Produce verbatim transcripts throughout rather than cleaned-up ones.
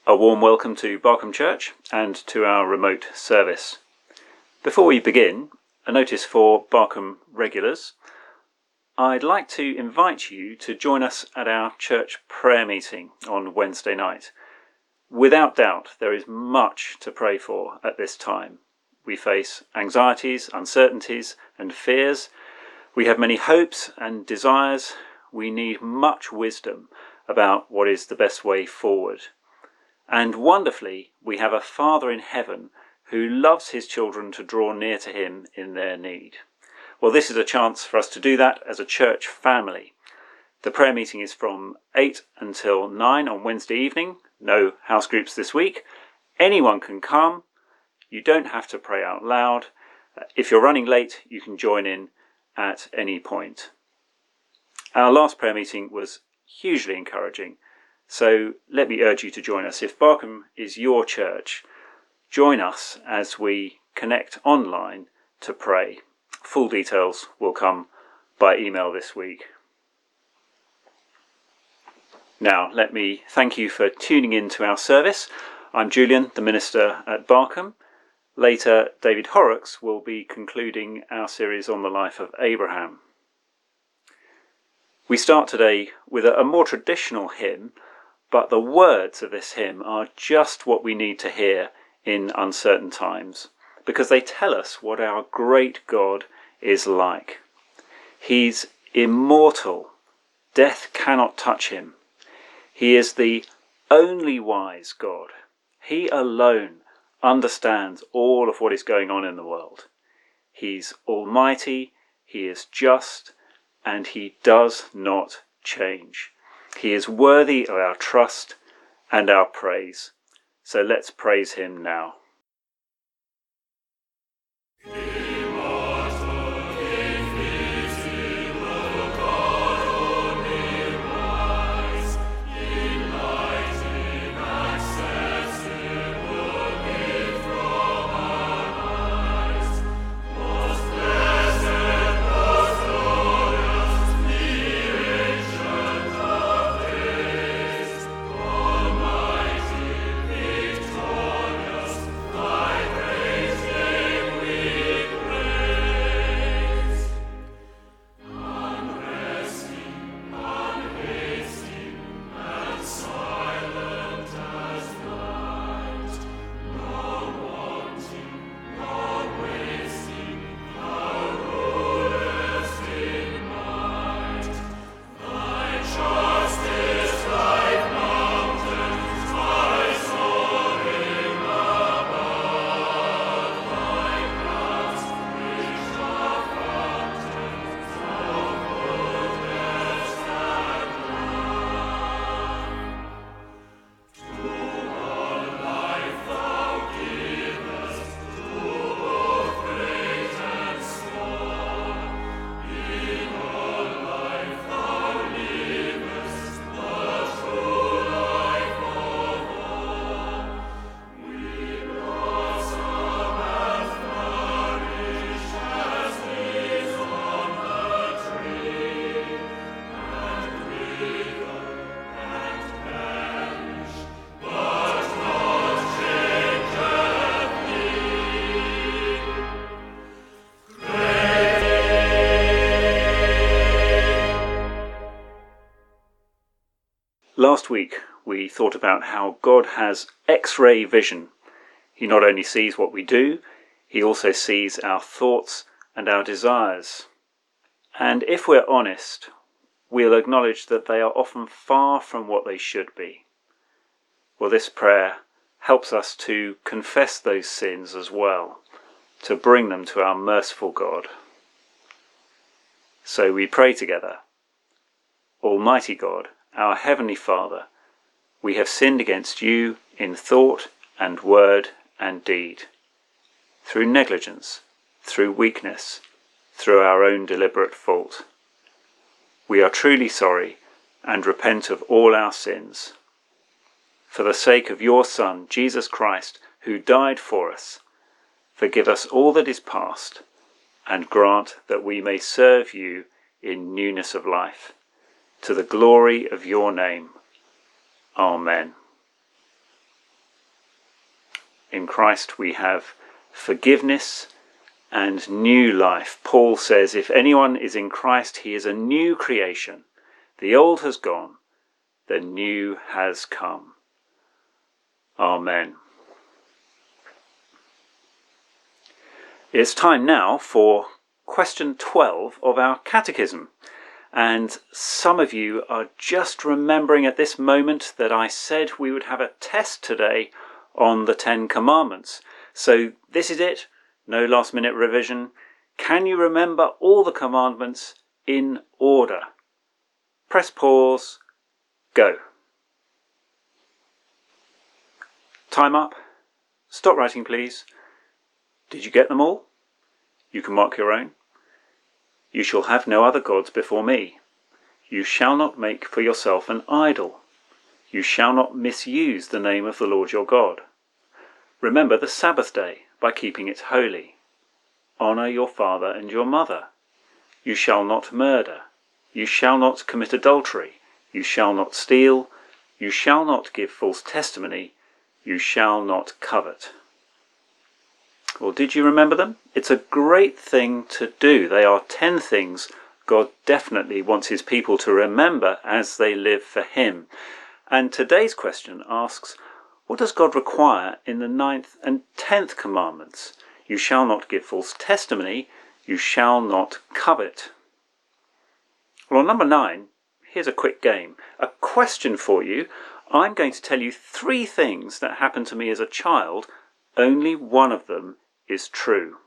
A warm welcome to Barkham Church and to our remote service. Before we begin, a notice for Barkham regulars. I'd like to invite you to join us at our church prayer meeting on Wednesday night. Without doubt, there is much to pray for at this time. We face anxieties, uncertainties and fears. We have many hopes and desires. We need much wisdom about what is the best way forward. And wonderfully, we have a Father in heaven who loves his children to draw near to him in their need. Well, this is a chance for us to do that as a church family. The prayer meeting is from eight until nine on Wednesday evening. No house groups this week. Anyone can come. You don't have to pray out loud. If you're running late, you can join in at any point. Our last prayer meeting was hugely encouraging. So let me urge you to join us. If Barkham is your church, join us as we connect online to pray. Full details will come by email this week. Now, let me thank you for tuning in to our service. I'm Julian, the minister at Barkham. Later, David Horrocks will be concluding our series on the life of Abraham. We start today with a more traditional hymn, but the words of this hymn are just what we need to hear in uncertain times, because they tell us what our great God is like. He's immortal. Death cannot touch him. He is the only wise God. He alone understands all of what is going on in the world. He's almighty, he is just, and he does not change. He is worthy of our trust and our praise. So let's praise him now. Last week we thought about how God has X-ray vision. He not only sees what we do, he also sees our thoughts and our desires. And if we're honest, we'll acknowledge that they are often far from what they should be. Well, this prayer helps us to confess those sins as well, to bring them to our merciful God. So we pray together. Almighty God, our Heavenly Father, we have sinned against you in thought and word and deed, through negligence, through weakness, through our own deliberate fault. We are truly sorry and repent of all our sins. For the sake of your Son, Jesus Christ, who died for us, forgive us all that is past, and grant that we may serve you in newness of life, to the glory of your name. Amen. In Christ we have forgiveness and new life. Paul says, if anyone is in Christ, he is a new creation. The old has gone, the new has come. Amen. It's time now for question twelve of our catechism. And some of you are just remembering at this moment that I said we would have a test today on the Ten Commandments. So this is it. No last minute revision. Can you remember all the commandments in order? Press pause. Go. Time up. Stop writing, please. Did you get them all? You can mark your own. You shall have no other gods before me. You shall not make for yourself an idol. You shall not misuse the name of the Lord your God. Remember the Sabbath day by keeping it holy. Honour your father and your mother. You shall not murder. You shall not commit adultery. You shall not steal. You shall not give false testimony. You shall not covet. Well, did you remember them? It's a great thing to do. They are ten things God definitely wants his people to remember as they live for him. And today's question asks, what does God require in the ninth and tenth commandments? You shall not give false testimony. You shall not covet. Well, on number nine, here's a quick game. A question for you. I'm going to tell you three things that happened to me as a child. Only one of them is true.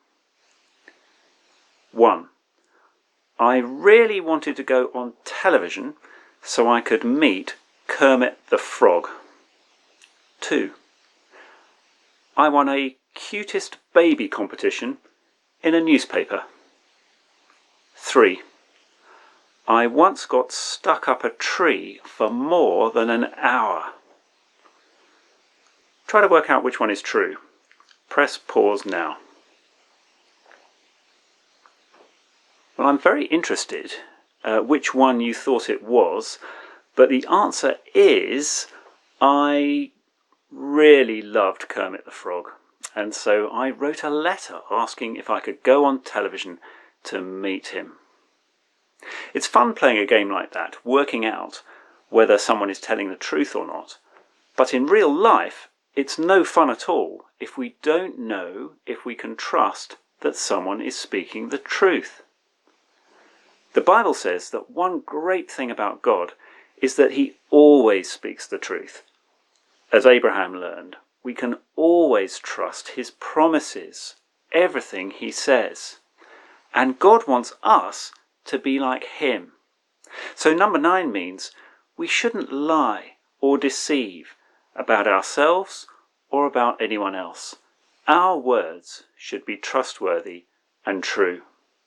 One, I really wanted to go on television so I could meet Kermit the Frog. Two, I won a cutest baby competition in a newspaper. Three, I once got stuck up a tree for more than an hour. Try to work out which one is true. Press pause now. Well, I'm very interested uh, which one you thought it was, but the answer is I really loved Kermit the Frog, and so I wrote a letter asking if I could go on television to meet him. It's fun playing a game like that, working out whether someone is telling the truth or not, but in real life it's no fun at all if we don't know if we can trust that someone is speaking the truth. The Bible says that one great thing about God is that he always speaks the truth. As Abraham learned, we can always trust his promises, everything he says. And God wants us to be like him. So number nine means we shouldn't lie or deceive about ourselves or about anyone else. Our words should be trustworthy and true.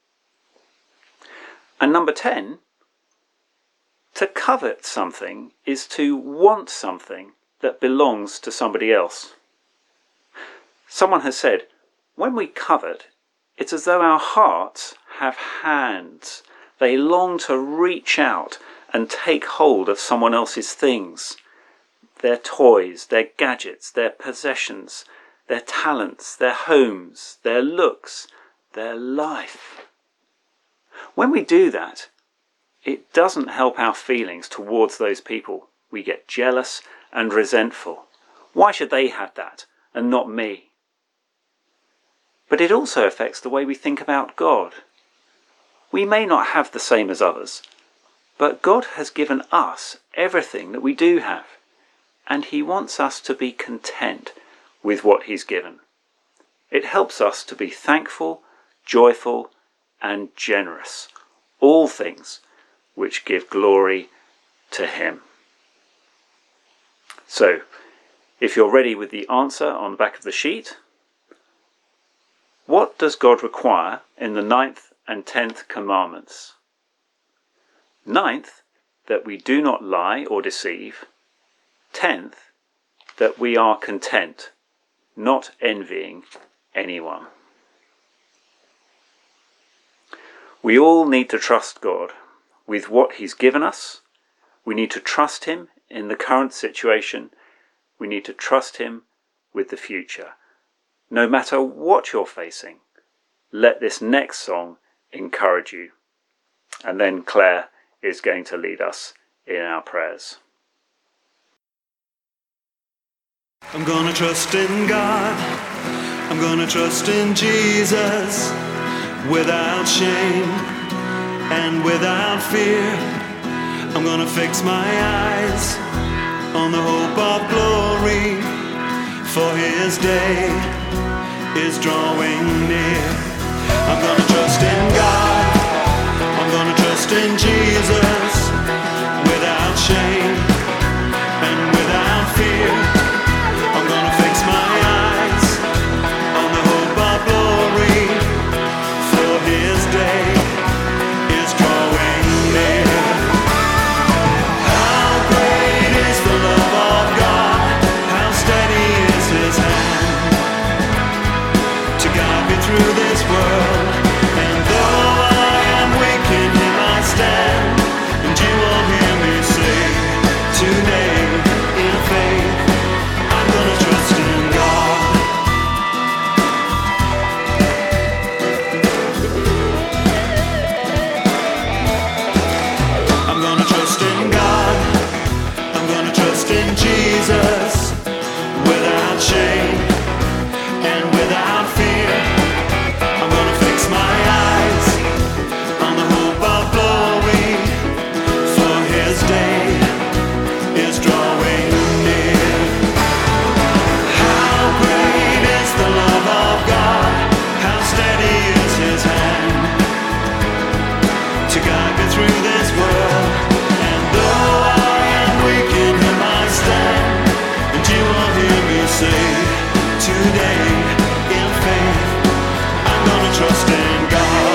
And number ten, to covet something is to want something that belongs to somebody else. Someone has said, when we covet, it's as though our hearts have hands. They long to reach out and take hold of someone else's things. Their toys, their gadgets, their possessions, their talents, their homes, their looks, their life. When we do that, it doesn't help our feelings towards those people. We get jealous and resentful. Why should they have that and not me? But it also affects the way we think about God. We may not have the same as others, but God has given us everything that we do have. And he wants us to be content with what he's given. It helps us to be thankful, joyful, and generous. All things which give glory to him. So, if you're ready with the answer on the back of the sheet, what does God require in the ninth and tenth commandments? Ninth, that we do not lie or deceive. Tenth, that we are content, not envying anyone. We all need to trust God with what he's given us. We need to trust him in the current situation. We need to trust him with the future. no matter what you're facing, let this next song encourage you. And then Claire is going to lead us in our prayers. I'm gonna trust in God, I'm gonna trust in Jesus, without shame and without fear. I'm gonna fix my eyes on the hope of glory, for his day is drawing near. I'm gonna trust in God, I'm gonna trust in Jesus, without shame and without fear. I'm gonna fix my eyes on the hope of glory, for his day is drawing near. How great is the love of God, how steady is his hand to guide me through this world. And though I am weak, in him I stand, and you will hear me say today in faith, I'm gonna trust in God. I'm gonna trust in God, I'm gonna trust in Jesus, without shame and without fear. I'm gonna fix my eyes on the hope of glory, for his day is drawing near. How great is the love of God, how steady is his hand to guide me through this world. And though I am weak, in him I stand, and you will hear me say today in faith, I'm gonna trust in God.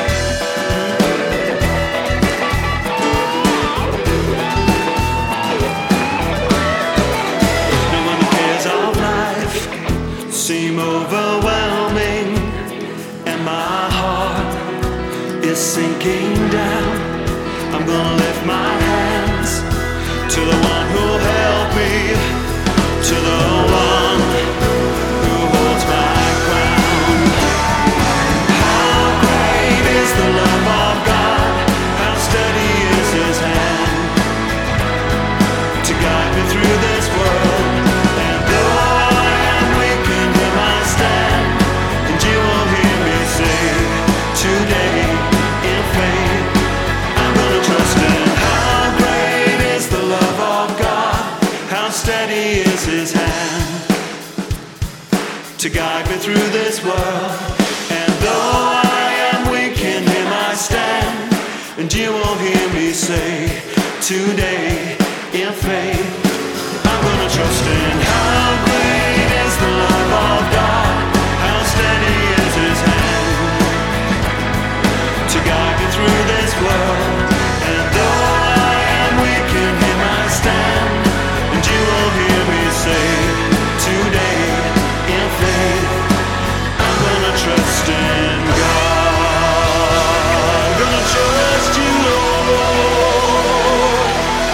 And when the cares of life seem overwhelming and my heart is sinking down, I'm gonna lift my hands to the one who'll help me, to the one who holds my crown. How great is the love of God, how steady is his hand to guide me through this world. And though I am weak, in him I stand, and you will hear me say today in faith, I'm gonna trust in. How great is the love of God, how steady is his hand to guide me through this world. And though I am weak, in him I stand, and you will hear me say today in faith, I'm gonna trust in. How great is the love of God, how steady is his hand to guide me through this world. And though I am weak, in him I stand, and you will hear me say today in faith, I'm gonna trust in God. Gonna trust you, Lord.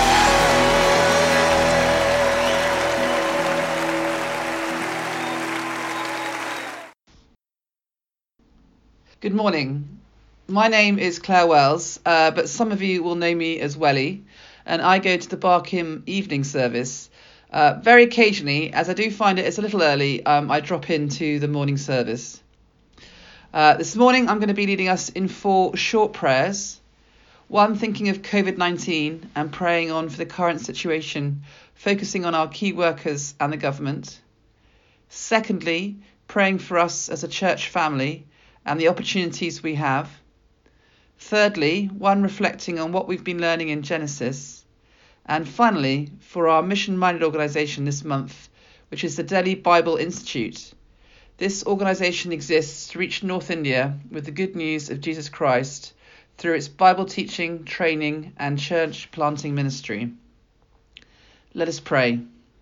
Good morning. My name is Claire Wells, uh, but some of you will know me as Welly, and I go to the Barkham evening service. Uh, very occasionally, as I do find it it's a little early, um, I drop into the morning service. Uh, this morning I'm going to be leading us in four short prayers. One, thinking of covid nineteen and praying on for the current situation, focusing on our key workers and the government. Secondly, praying for us as a church family and the opportunities we have. Thirdly, one reflecting on what we've been learning in Genesis. And finally, for our mission-minded organisation this month, which is the Delhi Bible Institute. This organisation exists to reach North India with the good news of Jesus Christ through its Bible teaching, training and church planting ministry. Let us pray.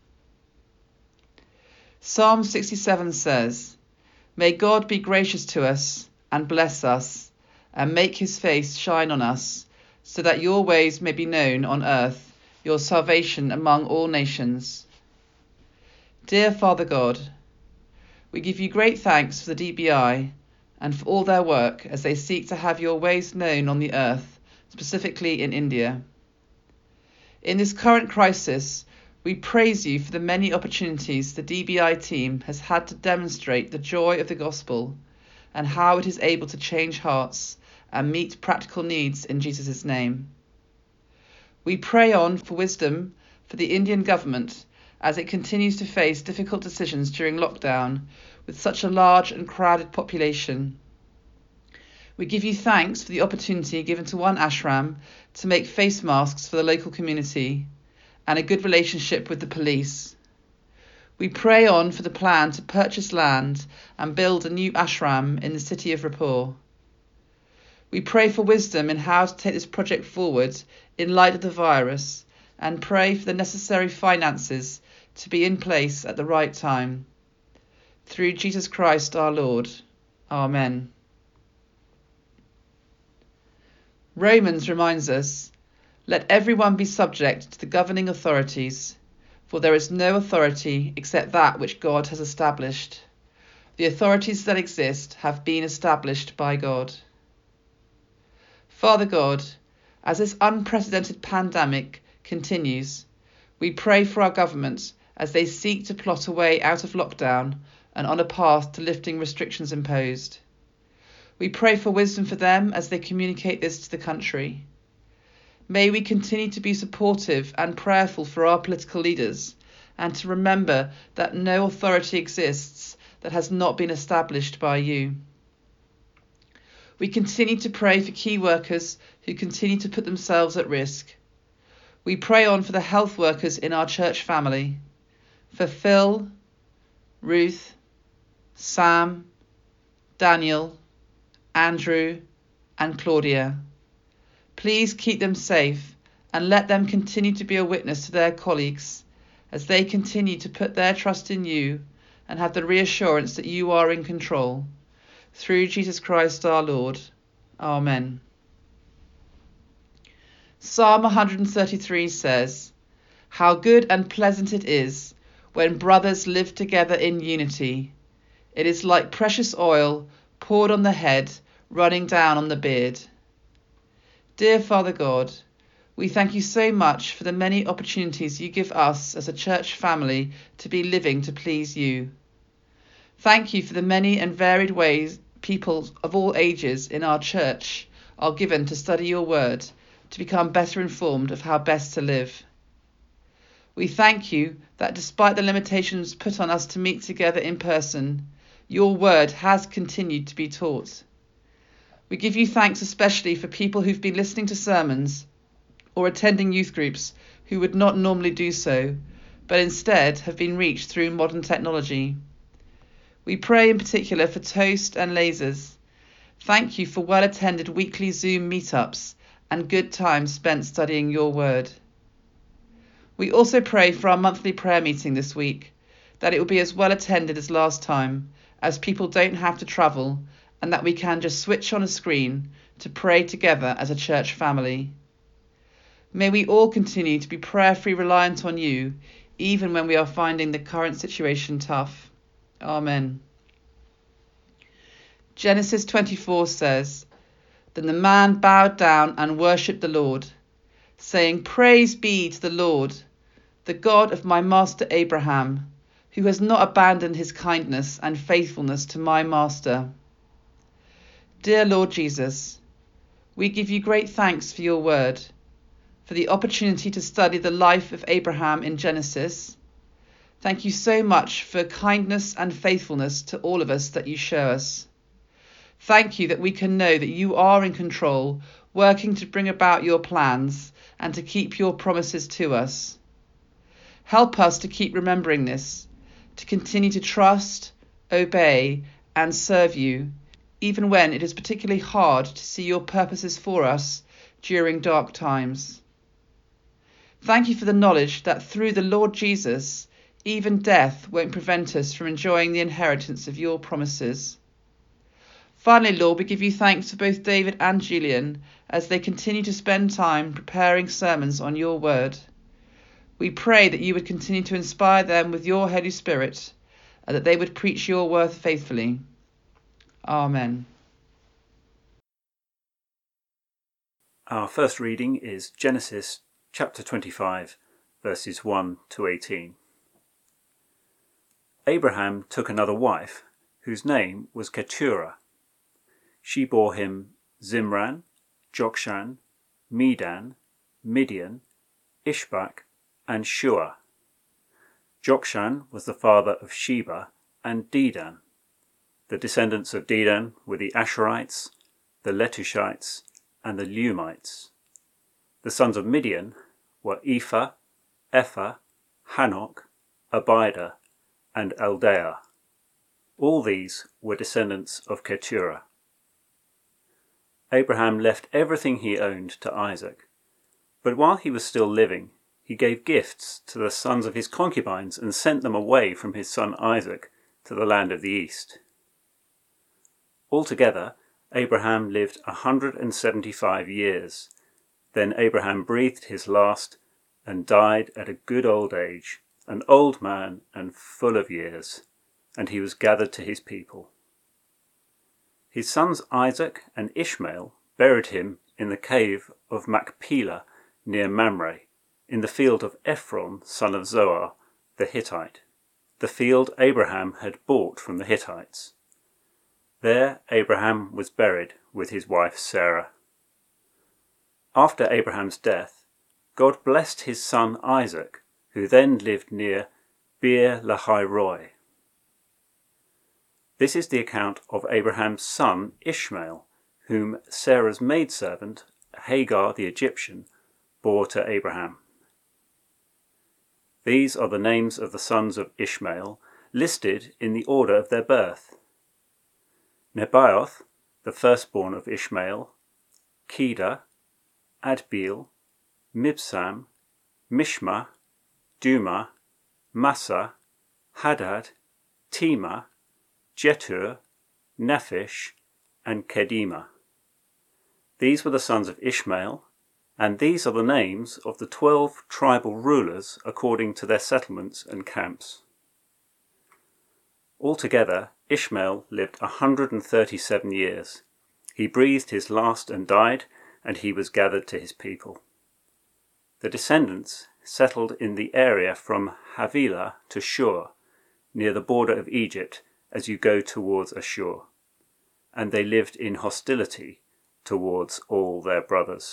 Psalm sixty-seven says, "May God be gracious to us and bless us, and make his face shine on us, so that your ways may be known on earth, your salvation among all nations." Dear Father God, We give you great thanks for the D B I and for all their work as they seek to have your ways known on the earth, specifically in India. In this current crisis, we praise you for the many opportunities the D B I team has had to demonstrate the joy of the gospel and how it is able to change hearts and meet practical needs in Jesus' name. We pray on for wisdom for the Indian government as it continues to face difficult decisions during lockdown with such a large and crowded population. We give you thanks for the opportunity given to one ashram to make face masks for the local community and a good relationship with the police. We pray on for the plan to purchase land and build a new ashram in the city of Raipur. We pray for wisdom in how to take this project forward in light of the virus and pray for the necessary finances to be in place at the right time. Through Jesus Christ our Lord. Amen. Romans reminds us, let everyone be subject to the governing authorities, for there is no authority except that which God has established. The authorities that exist have been established by God. Father God, as this unprecedented pandemic continues, we pray for our government as they seek to plot a way out of lockdown and on a path to lifting restrictions imposed. We pray for wisdom for them as they communicate this to the country. May we continue to be supportive and prayerful for our political leaders and to remember that no authority exists that has not been established by you. We continue to pray for key workers who continue to put themselves at risk. We pray on for the health workers in our church family, for Phil, Ruth, Sam, Daniel, Andrew, and Claudia. Please keep them safe and let them continue to be a witness to their colleagues as they continue to put their trust in you and have the reassurance that you are in control. Through Jesus Christ our Lord. Amen. Psalm one thirty-three says, "How good and pleasant it is when brothers live together in unity. It is like precious oil poured on the head, running down on the beard." Dear Father God, we thank you so much for the many opportunities you give us as a church family to be living to please you. Thank you for the many and varied ways people of all ages in our church are given to study your word, to become better informed of how best to live. We thank you that despite the limitations put on us to meet together in person, your word has continued to be taught. We give you thanks especially for people who've been listening to sermons or attending youth groups who would not normally do so, but instead have been reached through modern technology. We pray in particular for Toast and Lasers. Thank you for well-attended weekly Zoom meetups and good time spent studying your word. We also pray for our monthly prayer meeting this week, that it will be as well attended as last time, as people don't have to travel, and that we can just switch on a screen to pray together as a church family. May we all continue to be prayerfully reliant on you, even when we are finding the current situation tough. Amen. Genesis twenty-four says, "Then the man bowed down and worshipped the Lord, saying, 'Praise be to the Lord, the God of my master Abraham, who has not abandoned his kindness and faithfulness to my master.'" Dear Lord Jesus, we give you great thanks for your word, for the opportunity to study the life of Abraham in Genesis. Thank you so much for kindness and faithfulness to all of us that you show us. Thank you that we can know that you are in control, working to bring about your plans and to keep your promises to us. Help us to keep remembering this, to continue to trust, obey, and serve you, even when it is particularly hard to see your purposes for us during dark times. Thank you for the knowledge that through the Lord Jesus, even death won't prevent us from enjoying the inheritance of your promises. Finally, Lord, we give you thanks for both David and Julian as they continue to spend time preparing sermons on your word. We pray that you would continue to inspire them with your Holy Spirit uh, that they would preach your word faithfully. Amen. Our first reading is Genesis chapter twenty-five, verses one to eighteen. Abraham took another wife, whose name was Keturah. She bore him Zimran, Jokshan, Medan, Midian, Ishbak, and Shua. Jokshan was the father of Sheba and Dedan. The descendants of Dedan were the Asherites, the Letushites, and the Leumites. The sons of Midian were Ephah, Ephah, Hanok, Abida, and Eldaah. All these were descendants of Keturah. Abraham left everything he owned to Isaac, but while he was still living, he gave gifts to the sons of his concubines and sent them away from his son Isaac to the land of the east. Altogether, Abraham lived a hundred and seventy-five years. Then Abraham breathed his last and died at a good old age, an old man and full of years, and he was gathered to his people. His sons Isaac and Ishmael buried him in the cave of Machpelah near Mamre, in the field of Ephron, son of Zohar, the Hittite, the field Abraham had bought from the Hittites. There Abraham was buried with his wife Sarah. After Abraham's death, God blessed his son Isaac, who then lived near Beer Lahai Roi. This is the account of Abraham's son Ishmael, whom Sarah's maidservant, Hagar the Egyptian, bore to Abraham. These are the names of the sons of Ishmael, listed in the order of their birth. Nebaioth, the firstborn of Ishmael, Kedah, Adbeel, Mibsam, Mishma, Duma, Massa, Hadad, Tema, Jetur, Nephish, and Kedemah. These were the sons of Ishmael, and these are the names of the twelve tribal rulers according to their settlements and camps. Altogether, Ishmael lived a hundred and thirty-seven years. He breathed his last and died, and he was gathered to his people. The descendants settled in the area from Havilah to Shur, near the border of Egypt as you go towards Ashur, and they lived in hostility towards all their brothers.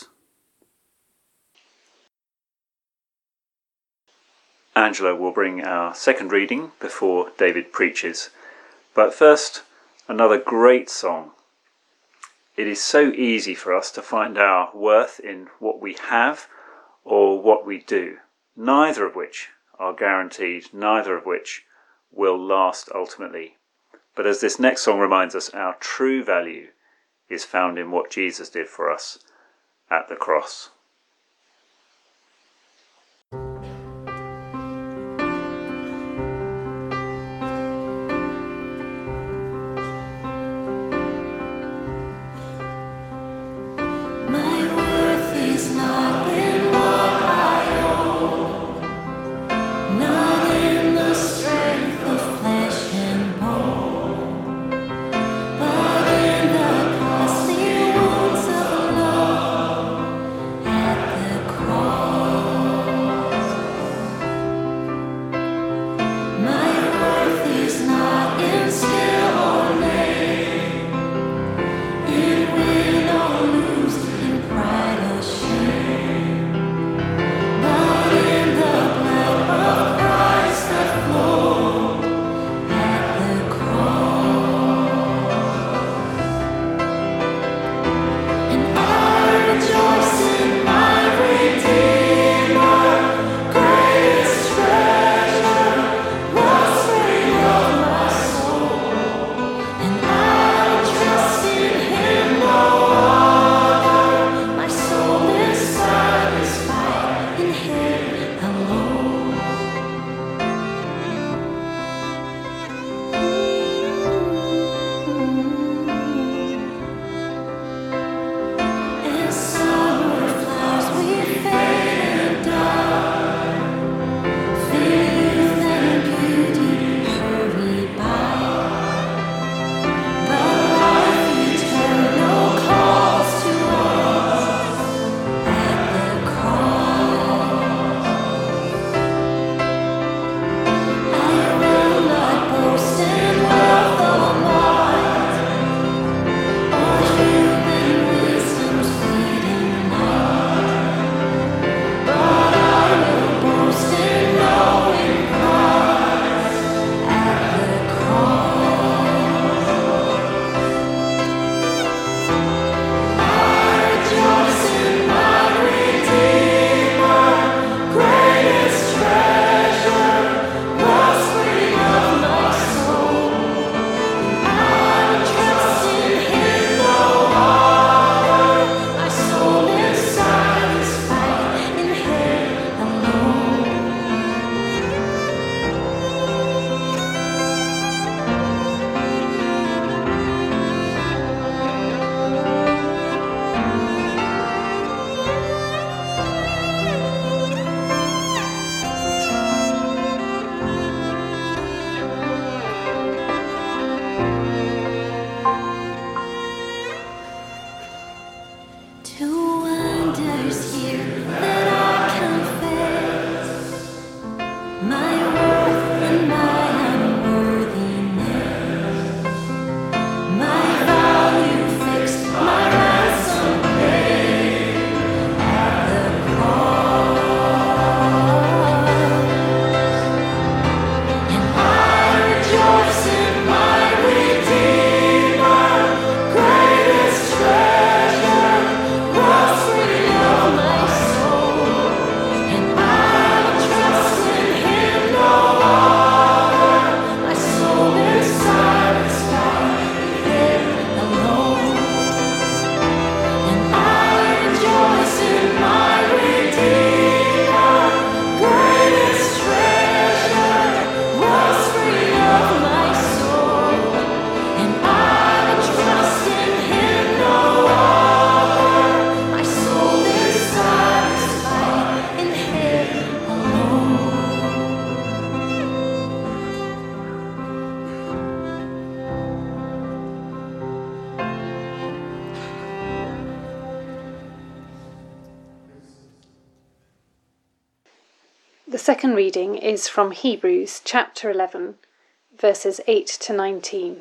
Angela will bring our second reading before David preaches. But first, another great song. It is so easy for us to find our worth in what we have or what we do, neither of which are guaranteed, neither of which will last ultimately. But as this next song reminds us, our true value is found in what Jesus did for us at the cross. And second reading is from Hebrews chapter eleven, verses eight to nineteen.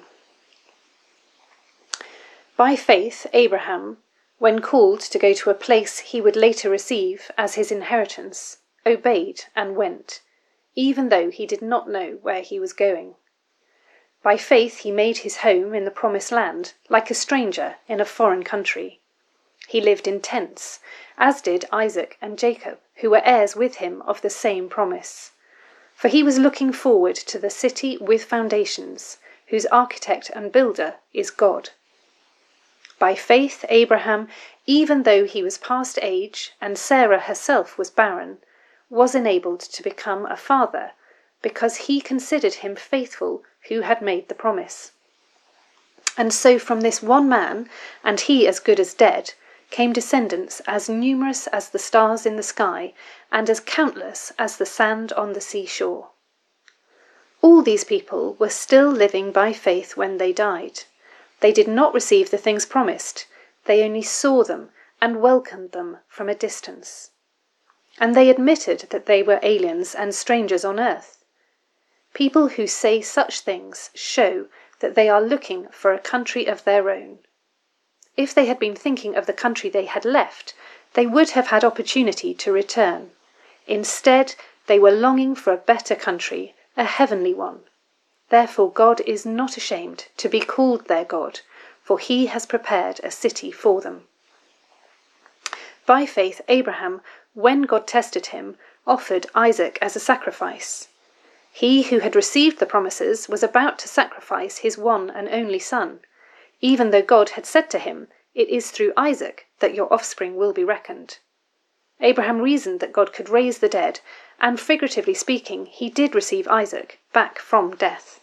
By faith, Abraham, when called to go to a place he would later receive as his inheritance, obeyed and went, even though he did not know where he was going. By faith he made his home in the promised land, like a stranger in a foreign country. He lived in tents, as did Isaac and Jacob, who were heirs with him of the same promise. For he was looking forward to the city with foundations, whose architect and builder is God. By faith Abraham, even though he was past age and Sarah herself was barren, was enabled to become a father, because he considered him faithful who had made the promise. And so from this one man, and he as good as dead, came descendants as numerous as the stars in the sky, and as countless as the sand on the seashore. All these people were still living by faith when they died. They did not receive the things promised, they only saw them and welcomed them from a distance. And they admitted that they were aliens and strangers on earth. People who say such things show that they are looking for a country of their own. If they had been thinking of the country they had left, they would have had opportunity to return. Instead, they were longing for a better country, a heavenly one. Therefore God is not ashamed to be called their God, for he has prepared a city for them. By faith Abraham, when God tested him, offered Isaac as a sacrifice. He who had received the promises was about to sacrifice his one and only son, even though God had said to him, "It is through Isaac that your offspring will be reckoned." Abraham reasoned that God could raise the dead, and figuratively speaking, he did receive Isaac back from death.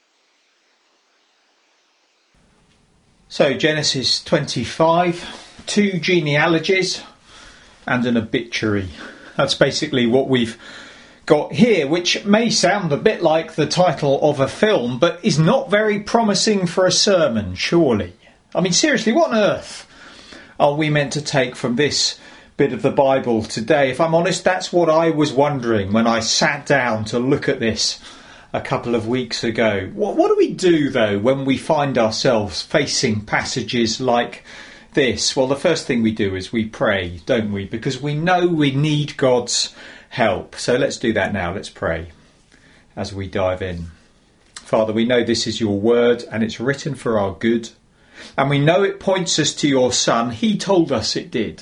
So Genesis twenty-five, two genealogies and an obituary. That's basically what we've got here, which may sound a bit like the title of a film, but is not very promising for a sermon, surely. I mean, seriously, what on earth are we meant to take from this bit of the Bible today? If I'm honest, that's what I was wondering when I sat down to look at this a couple of weeks ago. What, what do we do, though, when we find ourselves facing passages like this? Well, the first thing we do is we pray, don't we? Because we know we need God's help. So let's do that now. Let's pray as we dive in. Father, we know this is your word and it's written for our good. And we know it points us to your Son. He told us it did.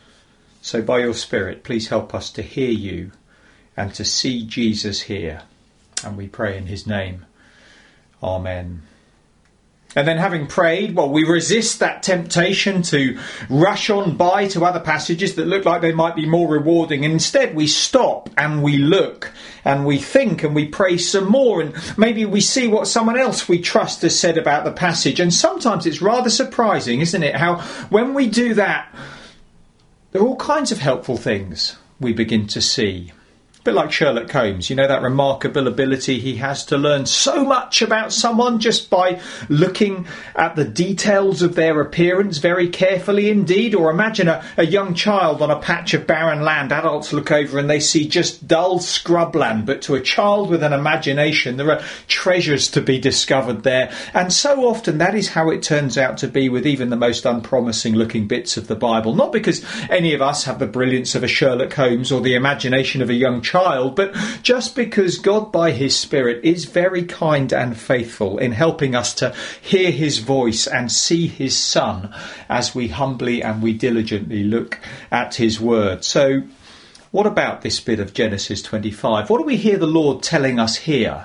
So by your Spirit, please help us to hear you and to see Jesus here. And we pray in his name. Amen. And then having prayed, well, we resist that temptation to rush on by to other passages that look like they might be more rewarding. And instead, we stop and we look and we think and we pray some more. And maybe we see what someone else we trust has said about the passage. And sometimes it's rather surprising, isn't it, how when we do that, there are all kinds of helpful things we begin to see. A bit like Sherlock Holmes, you know, that remarkable ability he has to learn so much about someone just by looking at the details of their appearance very carefully indeed. Or imagine a, a young child on a patch of barren land. Adults look over and they see just dull scrubland, but to a child with an imagination there are treasures to be discovered there. And so often that is how it turns out to be with even the most unpromising looking bits of the Bible. Not because any of us have the brilliance of a Sherlock Holmes or the imagination of a young child, child, but just because God by his Spirit is very kind and faithful in helping us to hear his voice and see his Son as we humbly and we diligently look at his word. So what about this bit of Genesis twenty-five? What do we hear the Lord telling us here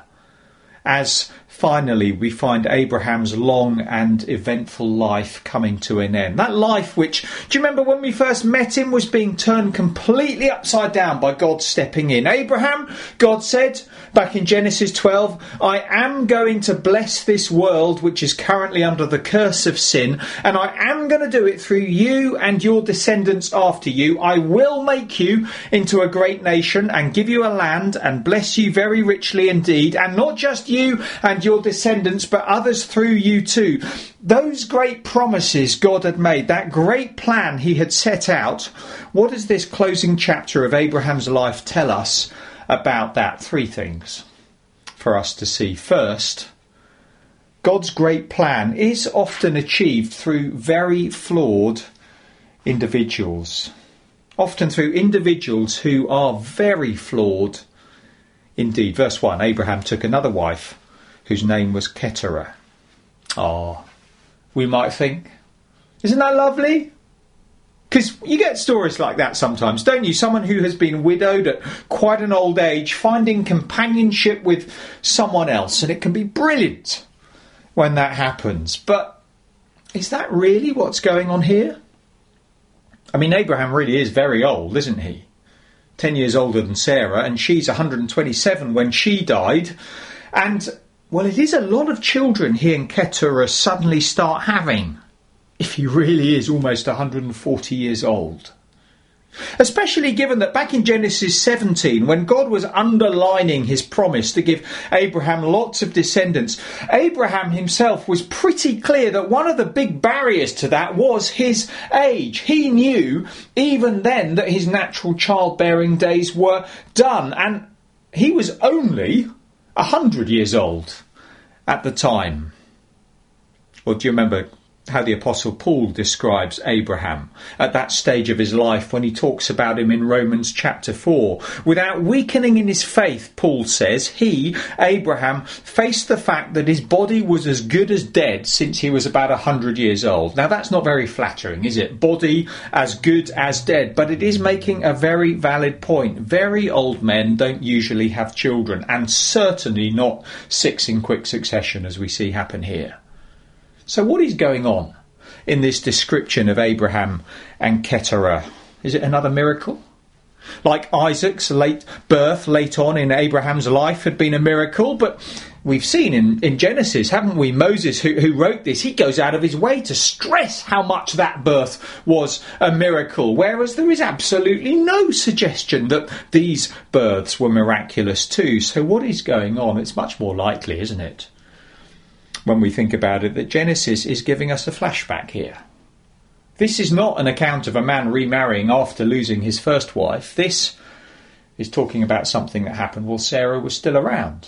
as finally we find Abraham's long and eventful life coming to an end? That life which, do you remember when we first met him, was being turned completely upside down by God stepping in. Abraham, God said back in Genesis twelve, I am going to bless this world which is currently under the curse of sin, and I am going to do it through you and your descendants after you. I will make you into a great nation and give you a land and bless you very richly indeed, and not just you and your descendants, but others through you too. Those great promises God had made, that great plan he had set out, what does this closing chapter of Abraham's life tell us about that? Three things for us to see. First, God's great plan is often achieved through very flawed individuals. Often through individuals who are very flawed indeed. Verse one, Abraham took another wife whose name was Keturah. Ah, we might think, isn't that lovely? Because you get stories like that sometimes, don't you? Someone who has been widowed at quite an old age, finding companionship with someone else, and it can be brilliant when that happens. But is that really what's going on here? I mean, Abraham really is very old, isn't he? Ten years older than Sarah, and she's one hundred twenty-seven when she died. And, well, it is a lot of children he and Keturah suddenly start having, if he really is almost one hundred forty years old. Especially given that back in Genesis seventeen, when God was underlining his promise to give Abraham lots of descendants, Abraham himself was pretty clear that one of the big barriers to that was his age. He knew even then that his natural childbearing days were done, and he was only one hundred years old at the time. Well, do you remember how the Apostle Paul describes Abraham at that stage of his life when he talks about him in Romans chapter four? Without weakening in his faith, Paul says, he, Abraham, faced the fact that his body was as good as dead since he was about one hundred years old. Now that's not very flattering, is it? Body as good as dead. But it is making a very valid point. Very old men don't usually have children, and certainly not six in quick succession as we see happen here. So what is going on in this description of Abraham and Keturah? Is it another miracle? Like Isaac's late birth late on in Abraham's life had been a miracle, but we've seen in, in Genesis, haven't we, Moses, who, who wrote this, he goes out of his way to stress how much that birth was a miracle, whereas there is absolutely no suggestion that these births were miraculous too. So what is going on? It's much more likely, isn't it, when we think about it, that Genesis is giving us a flashback here. This is not an account of a man remarrying after losing his first wife. This is talking about something that happened while Sarah was still around.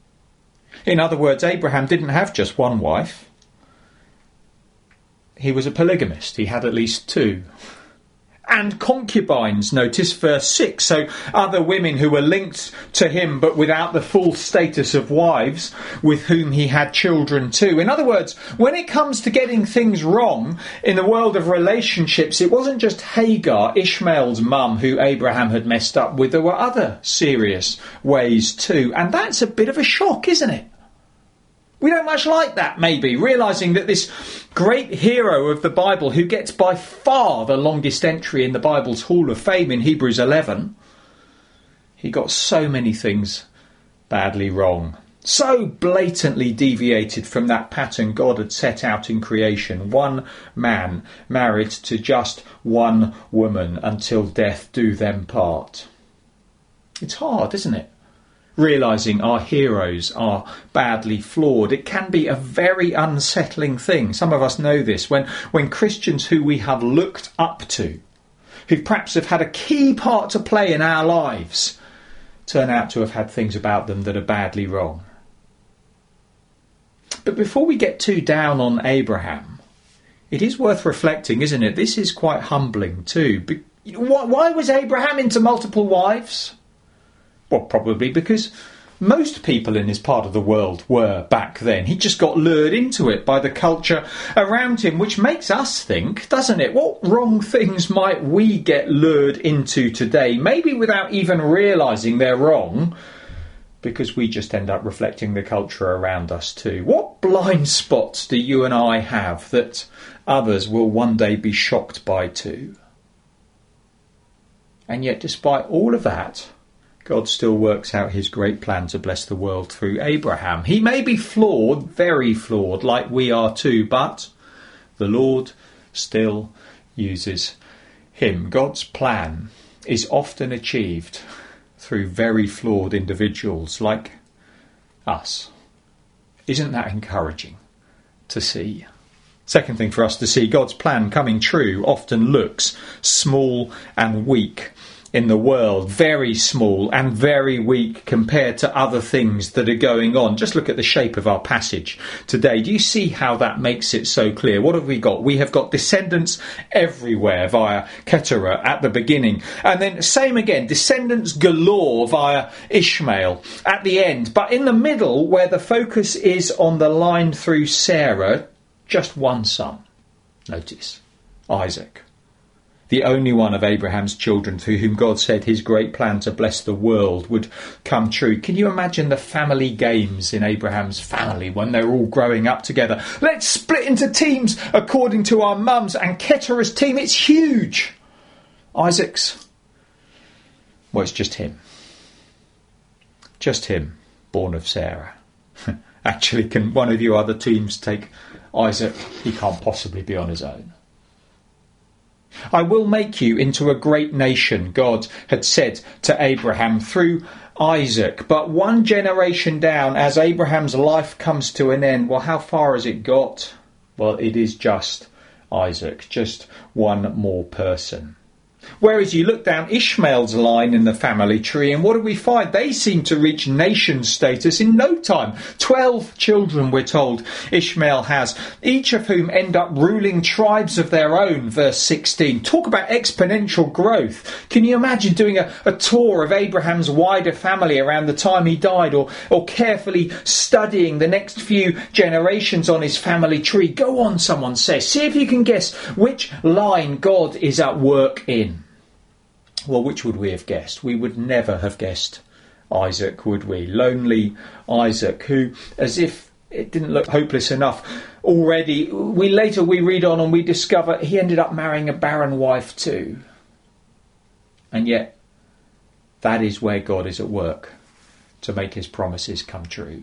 In other words, Abraham didn't have just one wife. He was a polygamist. He had at least two. And concubines, notice verse six, so other women who were linked to him but without the full status of wives with whom he had children too. In other words, when it comes to getting things wrong in the world of relationships, it wasn't just Hagar, Ishmael's mum, who Abraham had messed up with. There were other serious ways too. And that's a bit of a shock, isn't it? We don't much like that, maybe, realising that this great hero of the Bible, who gets by far the longest entry in the Bible's Hall of Fame in Hebrews eleven, he got so many things badly wrong, so blatantly deviated from that pattern God had set out in creation. One man married to just one woman until death do them part. It's hard, isn't it? Realising our heroes are badly flawed. It can be a very unsettling thing. Some of us know this. When, when Christians who we have looked up to, who perhaps have had a key part to play in our lives, turn out to have had things about them that are badly wrong. But before we get too down on Abraham, it is worth reflecting, isn't it? This is quite humbling too. Why was Abraham into multiple wives? Well, probably because most people in his part of the world were back then. He just got lured into it by the culture around him, which makes us think, doesn't it? What wrong things might we get lured into today? Maybe without even realising they're wrong, because we just end up reflecting the culture around us too. What blind spots do you and I have that others will one day be shocked by too? And yet, despite all of that, God still works out his great plan to bless the world through Abraham. He may be flawed, very flawed, like we are too, but the Lord still uses him. God's plan is often achieved through very flawed individuals like us. Isn't that encouraging to see? Second thing for us to see, God's plan coming true often looks small and weak in the world, very small and very weak compared to other things that are going on. Just look at the shape of our passage today. Do you see how that makes it so clear? What have we got? We have got descendants everywhere via Keturah at the beginning. And then same again, descendants galore via Ishmael at the end. But in the middle, where the focus is on the line through Sarah, just one son. Notice, Isaac. The only one of Abraham's children through whom God said his great plan to bless the world would come true. Can you imagine the family games in Abraham's family when they're all growing up together? Let's split into teams according to our mums, and Keturah's team, it's huge. Isaac's, well, it's just him. Just him, born of Sarah. Actually, can one of your other teams take Isaac? He can't possibly be on his own. I will make you into a great nation, God had said to Abraham through Isaac. But one generation down, as Abraham's life comes to an end, well, how far has it got? Well, it is just Isaac, just one more person. Whereas you look down Ishmael's line in the family tree, and what do we find? They seem to reach nation status in no time. Twelve children, we're told, Ishmael has, each of whom end up ruling tribes of their own, verse sixteen. Talk about exponential growth. Can you imagine doing a, a tour of Abraham's wider family around the time he died, or, or carefully studying the next few generations on his family tree? Go on, someone says. See if you can guess which line God is at work in. Well, which would we have guessed? We would never have guessed Isaac, would we? Lonely Isaac, who, as if it didn't look hopeless enough already, we later we read on and we discover he ended up marrying a barren wife too. And yet, that is where God is at work to make his promises come true.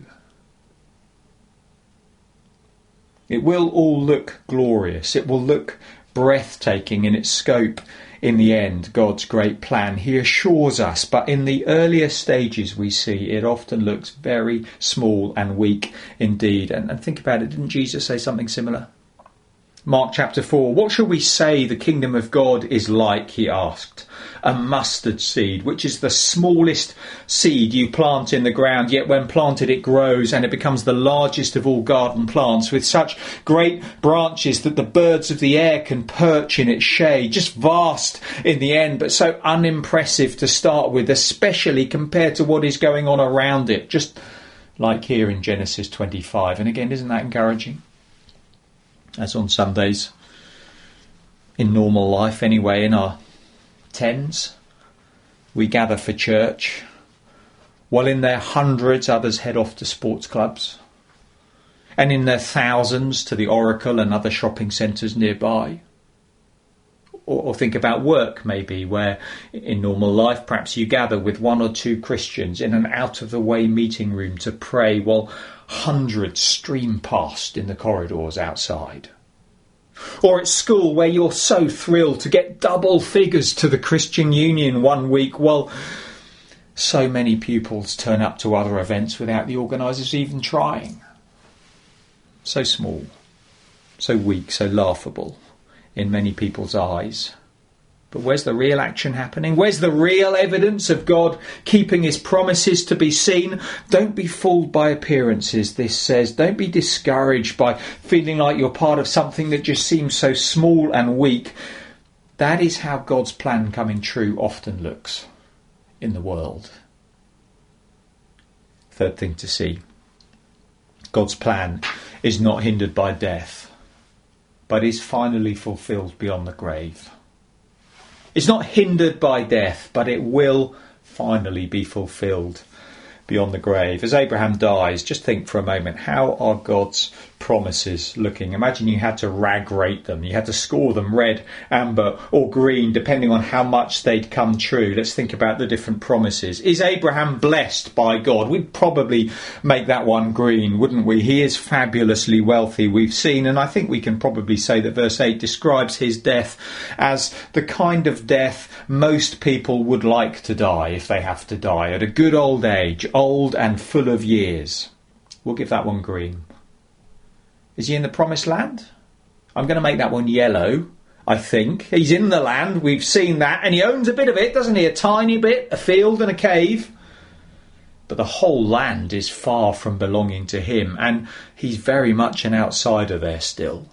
It will all look glorious. It will look breathtaking in its scope. In the end, God's great plan, he assures us, but in the earlier stages we see it often looks very small and weak indeed. And, and think about it, didn't Jesus say something similar? Mark chapter four, what shall we say the kingdom of God is like, he asked. A mustard seed, which is the smallest seed you plant in the ground, yet when planted it grows and it becomes the largest of all garden plants, with such great branches that the birds of the air can perch in its shade. Just vast in the end, but so unimpressive to start with, especially compared to what is going on around it, just like here in Genesis twenty-five. And again, isn't that encouraging? As on Sundays, in normal life anyway, in our tens, we gather for church, while in their hundreds others head off to sports clubs, and in their thousands to the Oracle and other shopping centres nearby. Or, or think about work maybe, where in normal life perhaps you gather with one or two Christians in an out-of-the-way meeting room to pray while hundreds stream past in the corridors outside. Or at school, where you're so thrilled to get double figures to the Christian Union one week, while so many pupils turn up to other events without the organisers even trying. So small, so weak, so laughable in many people's eyes. But where's the real action happening? Where's the real evidence of God keeping his promises to be seen? Don't be fooled by appearances, this says. Don't be discouraged by feeling like you're part of something that just seems so small and weak. That is how God's plan coming true often looks in the world. Third thing to see. God's plan is not hindered by death, but is finally fulfilled beyond the grave. It's not hindered by death, but it will finally be fulfilled beyond the grave. As Abraham dies, just think for a moment, how are God's promises looking? Imagine you had to rag rate them. You had to score them red, amber or green, depending on how much they'd come true. Let's think about the different promises. Is Abraham blessed by God? We'd probably make that one green, wouldn't we? He is fabulously wealthy, we've seen, and I think we can probably say that verse eight describes his death as the kind of death most people would like to die if they have to die, at a good old age, old and full of years. We'll give that one green. Is he in the promised land? I'm going to make that one yellow. I think. He's in the land, we've seen that, and he owns a bit of it, doesn't he? A tiny bit, a field and a cave. But the whole land is far from belonging to him, and he's very much an outsider there still.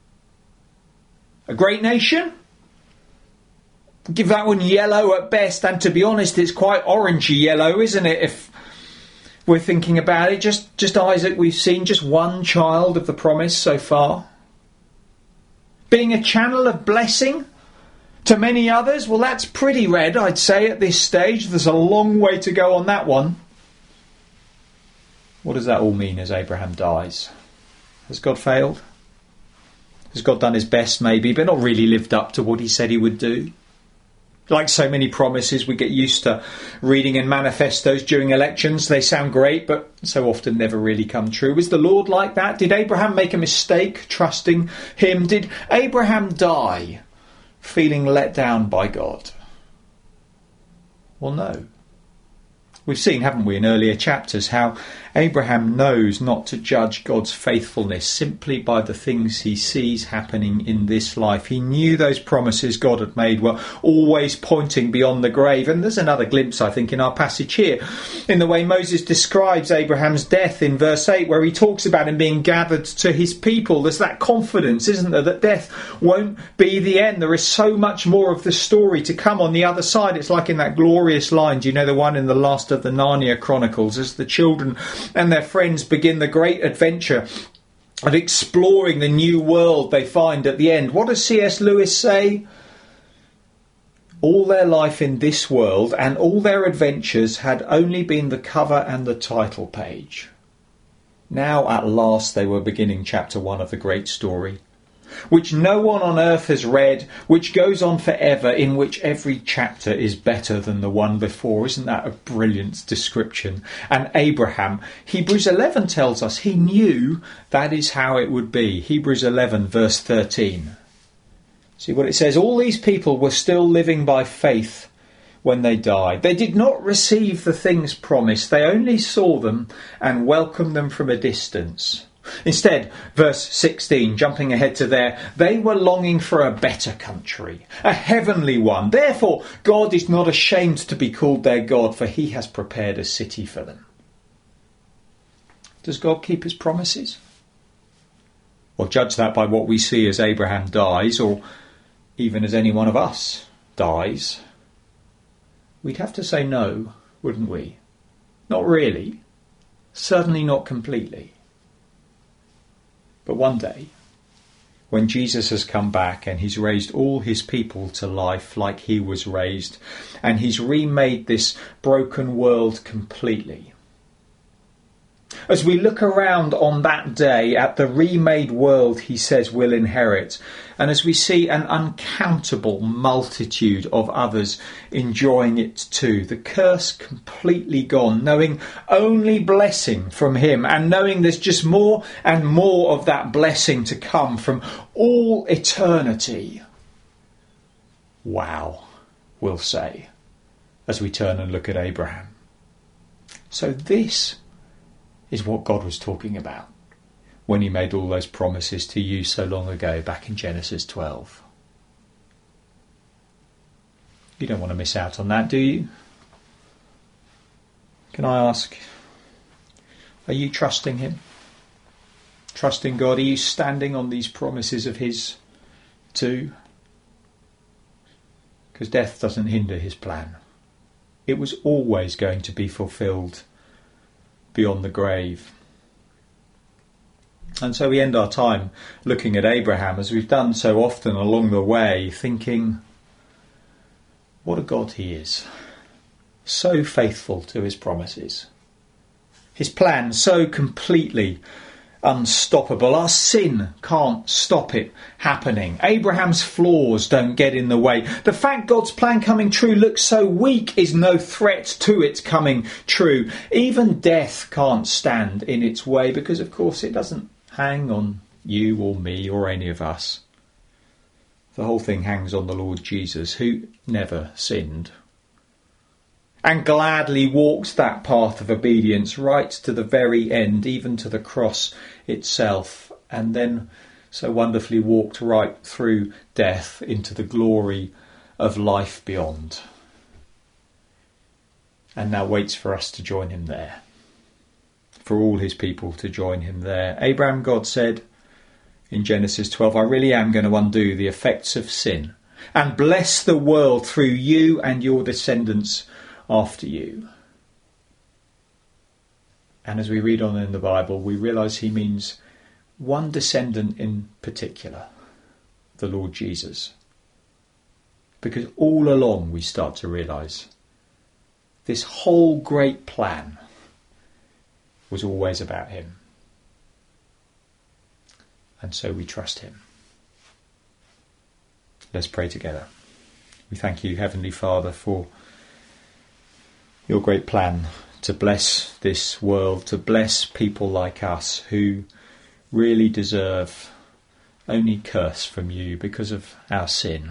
A great nation? Give that one yellow at best, and to be honest, it's quite orangey yellow, isn't it? If we're thinking about it, just, just Isaac, we've seen just one child of the promise so far. Being a channel of blessing to many others, well, that's pretty red, I'd say, at this stage. There's a long way to go on that one. What does that all mean as Abraham dies? Has God failed? Has God done his best, maybe, but not really lived up to what he said he would do? Like so many promises, we get used to reading in manifestos during elections. They sound great, but so often never really come true. Was the Lord like that? Did Abraham make a mistake trusting him? Did Abraham die feeling let down by God? Well, no. We've seen, haven't we, in earlier chapters, how Abraham knows not to judge God's faithfulness simply by the things he sees happening in this life. He knew those promises God had made were always pointing beyond the grave. And there's another glimpse, I think, in our passage here, in the way Moses describes Abraham's death in verse eight, where he talks about him being gathered to his people. There's that confidence, isn't there, that death won't be the end. There is so much more of the story to come on the other side. It's like in that glorious line, do you know, the one in the last of the Narnia Chronicles, as the children and their friends begin the great adventure of exploring the new world they find at the end. What does C S Lewis say? All their life in this world and all their adventures had only been the cover and the title page. Now at last they were beginning chapter one of the great story, which no one on earth has read, which goes on forever, in which every chapter is better than the one before. Isn't that a brilliant description? And Abraham, Hebrews eleven tells us he knew that is how it would be. Hebrews eleven verse thirteen. See what it says? All these people were still living by faith when they died. They did not receive the things promised. They only saw them and welcomed them from a distance. Instead, verse sixteen, jumping ahead to there, they were longing for a better country, a heavenly one. Therefore, God is not ashamed to be called their God, for he has prepared a city for them. Does God keep his promises? Well, judge that by what we see as Abraham dies, or even as any one of us dies. We'd have to say no, wouldn't we? Not really. Certainly not completely. But one day, when Jesus has come back and he's raised all his people to life like he was raised, and he's remade this broken world completely, as we look around on that day at the remade world he says we'll inherit, and as we see an uncountable multitude of others enjoying it too, the curse completely gone, knowing only blessing from him, and knowing there's just more and more of that blessing to come from all eternity. Wow, we'll say, as we turn and look at Abraham. So this is what God was talking about when he made all those promises to you so long ago back in Genesis twelve. You don't want to miss out on that, do you? Can I ask, are you trusting him? Trusting God? Are you standing on these promises of his too? Because death doesn't hinder his plan. It was always going to be fulfilled beyond the grave. And so we end our time looking at Abraham, as we've done so often along the way, thinking, what a God he is. So faithful to his promises. His plan so completely unstoppable. Our sin can't stop it happening. Abraham's flaws don't get in the way. The fact God's plan coming true looks so weak is no threat to it coming true. Even death can't stand in its way, because of course it doesn't hang on you or me or any of us. The whole thing hangs on the Lord Jesus, who never sinned, and gladly walked that path of obedience right to the very end, even to the cross itself, and then so wonderfully walked right through death into the glory of life beyond, and now waits for us to join him there, for all his people to join him there. Abraham, God said in Genesis twelve, I really am going to undo the effects of sin and bless the world through you and your descendants after you. And as we read on in the Bible, we realise he means one descendant in particular, the Lord Jesus. Because all along we start to realise this whole great plan was always about him. And so we trust him. Let's pray together. We thank you, Heavenly Father, for your great plan to bless this world, to bless people like us who really deserve only curse from you because of our sin.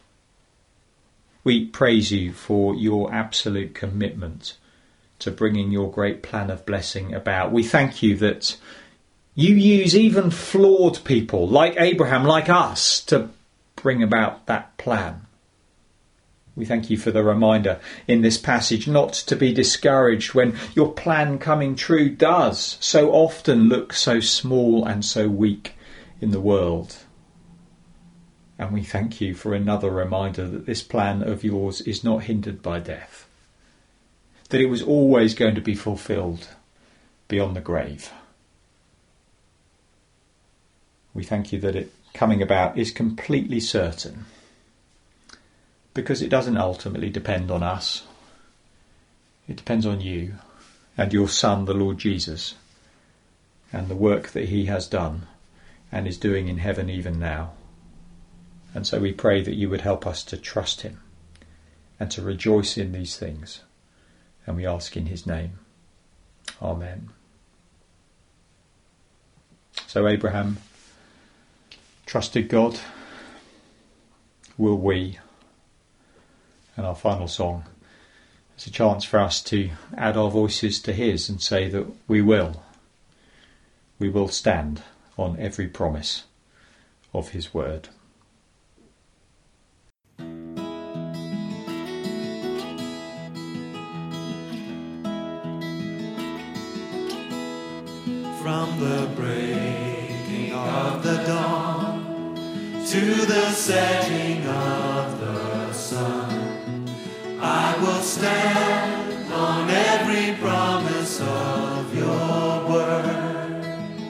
We praise you for your absolute commitment to bringing your great plan of blessing about. We thank you that you use even flawed people like Abraham, like us, to bring about that plan. We thank you for the reminder in this passage not to be discouraged when your plan coming true does so often look so small and so weak in the world. And we thank you for another reminder that this plan of yours is not hindered by death, that it was always going to be fulfilled beyond the grave. We thank you that it coming about is completely certain, because it doesn't ultimately depend on us. It depends on you and your Son, the Lord Jesus, and the work that he has done and is doing in heaven even now. And so we pray that you would help us to trust him and to rejoice in these things. And we ask in his name. Amen. So Abraham trusted God. Will we? And our final song is a chance for us to add our voices to his and say that we will. We will stand on every promise of his word. From the breaking of the dawn to the setting of the sun, I will stand on every promise of your word.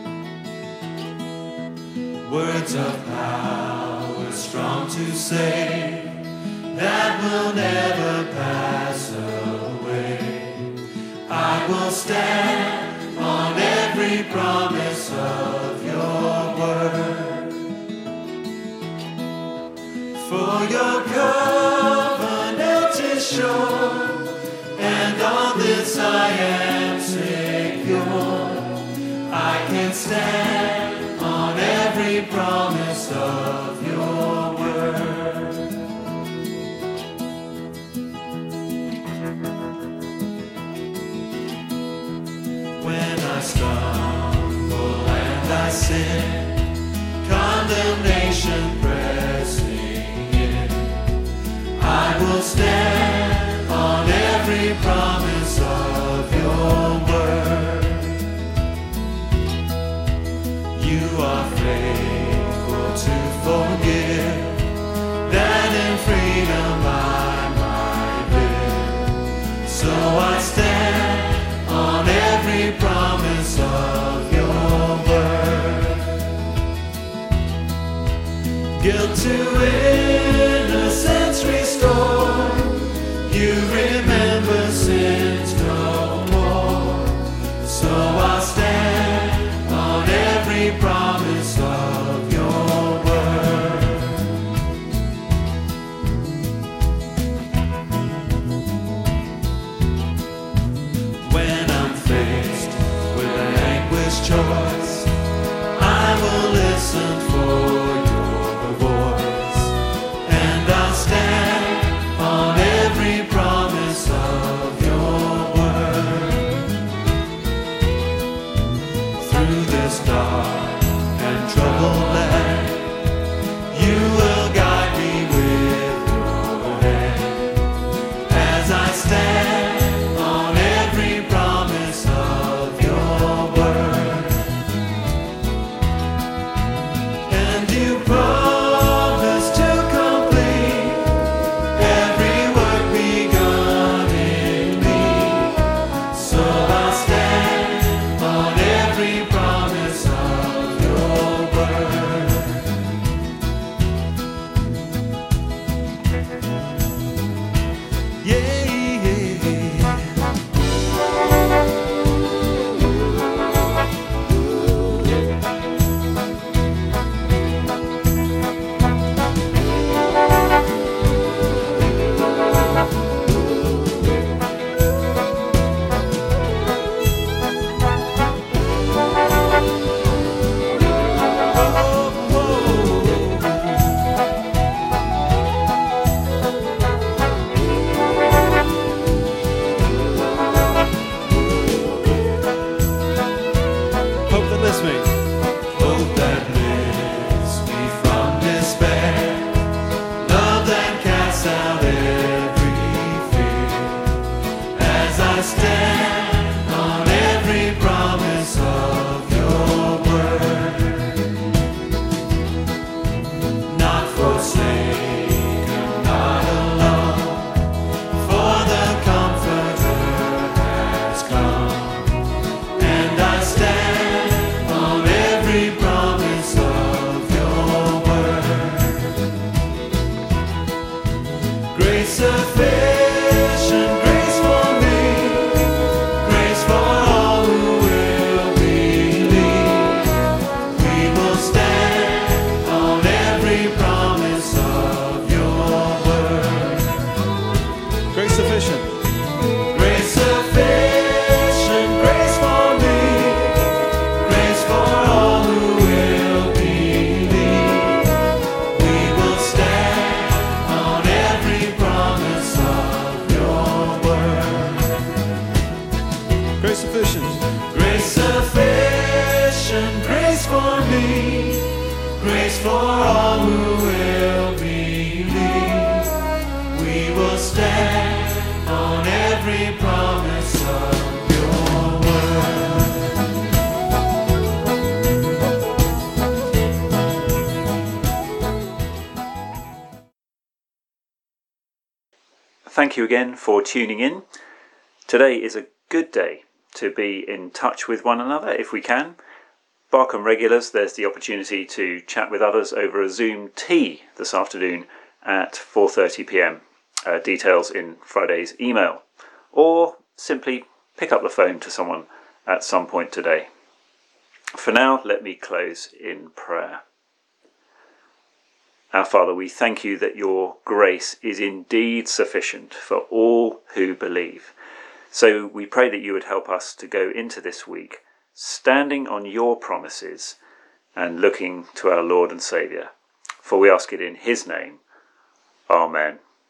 Words of power strong to save, that will never pass away. I will stand on every promise of your word. For your covenant is sure, and on this I am secure. I can stand on every promise of your word. When I stumble and I sin, condemnation pressing in, I will stand on every promise of your word. You are faithful to forgive, that in freedom I might live. So I stand on every promise of your word. Guilt to innocence restore, you remember sins no more. So I stand on every promise of your word. When I'm faced with an anguished choice, I will listen for your voice, and I'll stand on every promise of your word. Through this dark and troubled land. You will guide me with your hand as I stand on every promise of your word. And you promise to complete every work begun in me. So I stand on every promise of your word. Yeah, yeah. Hope that lifts me. Hope that lifts me from despair. Love that casts out every fear. As I stand on every promise of your word. Not forsaken, not alone. For the Comforter has come. And I stand on every promise of your word. Grace sufficient, grace for me, grace for all who will believe. We will stand on every promise of your word. Grace sufficient. Grace sufficient, grace for me, grace for all who will believe. We will stand on every promise of your word. Grace sufficient. Grace sufficient, grace for me, grace for all who will believe. We will stand on every promise of your word. Thank you again for tuning in. Today is a good day to be in touch with one another if we can. Barkham regulars, there's the opportunity to chat with others over a Zoom tea this afternoon at four thirty p m. Uh, details in Friday's email. Or simply pick up the phone to someone at some point today. For now, let me close in prayer. Our Father, we thank you that your grace is indeed sufficient for all who believe. So we pray that you would help us to go into this week standing on your promises and looking to our Lord and Saviour. For we ask it in his name. Amen.